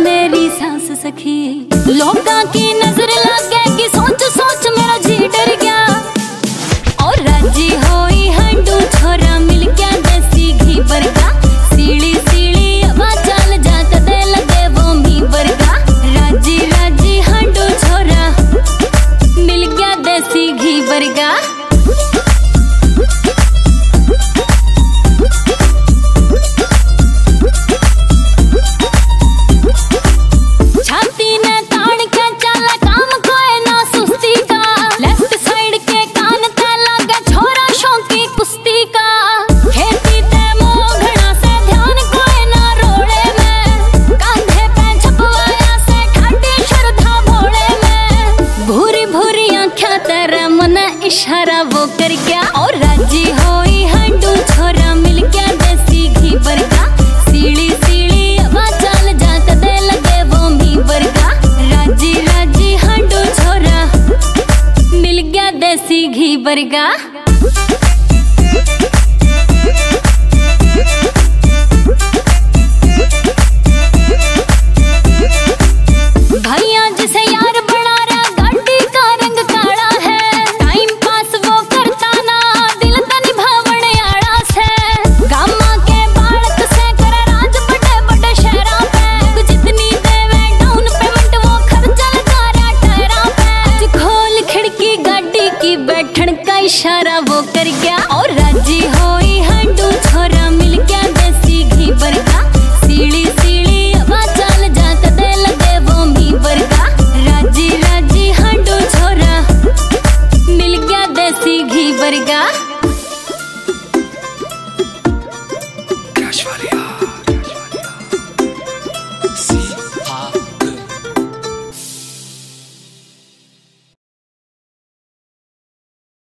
मेरी सांस सखी। लोगा की नजर लग गए कि सोच सोच मेरा जी डर गया। और राजी होई हंडू छोरा मिल गया देसी घी बरगा। सीढ़ी सीढ़ी आवाज चल जा कदे लगे वो मी बरगा। राजी राजी हंडू छोरा मिल गया देसी घी बरगा। इशारा वो कर गया और राजी होई हंडू छोरा मिल गया देसी घी बरगा। सीढ़ी सीढ़ी आवाज चल जा कदे लगे वो मी बरगा। राजी राजी हंडू छोरा मिल गया देसी घी बरगा।